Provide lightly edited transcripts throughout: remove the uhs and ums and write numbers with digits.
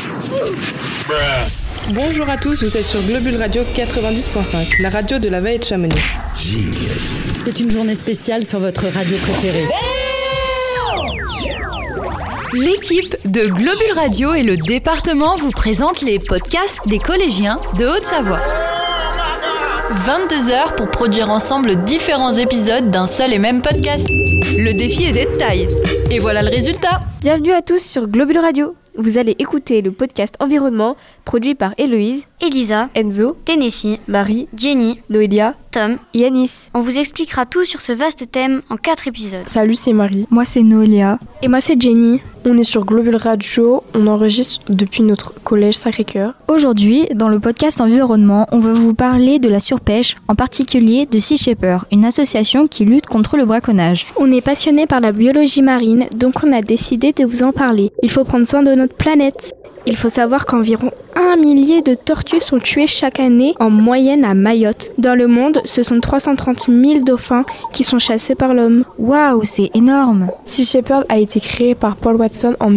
Bonjour à tous, vous êtes sur Globule Radio 90.5, la radio de la vallée de Chamonix. C'est une journée spéciale sur votre radio préférée. L'équipe de Globule Radio et le département vous présentent les podcasts des collégiens de Haute-Savoie. 22h pour produire ensemble différents épisodes d'un seul et même podcast. Le défi était de taille. Et voilà le résultat. Bienvenue à tous sur Globule Radio. Vous allez écouter le podcast Environnement produit par Héloïse, Elisa, Enzo, Tennessee, Marie, Jenny, Noélia, Tom et Yanis. On vous expliquera tout sur ce vaste thème en 4 épisodes. Salut, c'est Marie. Moi, c'est Noélia. Et moi, c'est Jenny. On est sur Globule Radio, on enregistre depuis notre collège Sacré-Cœur. Aujourd'hui, dans le podcast Environnement, on va vous parler de la surpêche, en particulier de Sea Shepherd, une association qui lutte contre le braconnage. On est passionné par la biologie marine, donc on a décidé de vous en parler. Il faut prendre soin de notre planète. Il faut savoir qu'environ 1 millier de tortues sont tuées chaque année en moyenne à Mayotte. Dans le monde, ce sont 330 000 dauphins qui sont chassés par l'homme. Waouh, c'est énorme! Sea Shepherd a été créé par Paul Watson en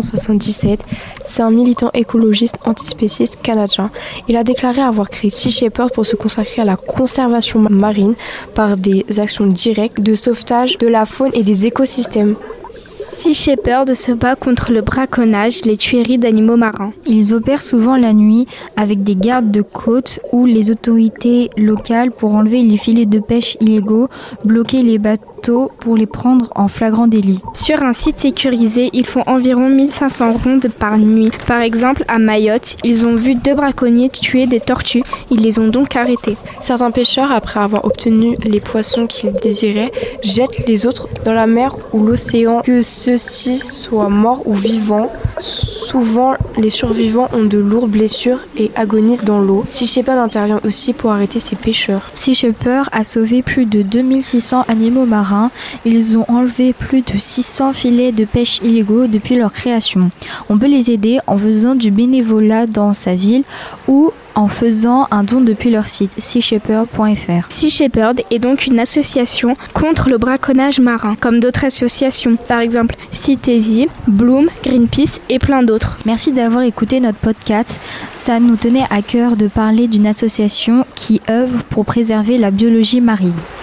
1977. C'est un militant écologiste antispéciste canadien. Il a déclaré avoir créé Sea Shepherd pour se consacrer à la conservation marine par des actions directes de sauvetage de la faune et des écosystèmes. Sea Shepherd se bat contre le braconnage, les tueries d'animaux marins. Ils opèrent souvent la nuit avec des gardes de côte ou les autorités locales pour enlever les filets de pêche illégaux, bloquer les bateaux pour les prendre en flagrant délit. Sur un site sécurisé, ils font environ 1500 rondes par nuit. Par exemple, à Mayotte, ils ont vu 2 braconniers tuer des tortues. Ils les ont donc arrêtés. Certains pêcheurs, après avoir obtenu les poissons qu'ils désiraient, jettent les autres dans la mer ou l'océan, que ceux-ci soient morts ou vivants. Souvent, les survivants ont de lourdes blessures et agonisent dans l'eau. Sea Shepherd intervient aussi pour arrêter ces pêcheurs. Sea Shepherd a sauvé plus de 2600 animaux marins. Ils ont enlevé plus de 600 filets de pêche illégaux depuis leur création. On peut les aider en faisant du bénévolat dans sa ville ou en faisant un don depuis leur site seashepherd.fr. Sea Shepherd est donc une association contre le braconnage marin, comme d'autres associations, par exemple Citesi, Bloom, Greenpeace et plein d'autres. Merci d'avoir écouté notre podcast. Ça nous tenait à cœur de parler d'une association qui œuvre pour préserver la biologie marine.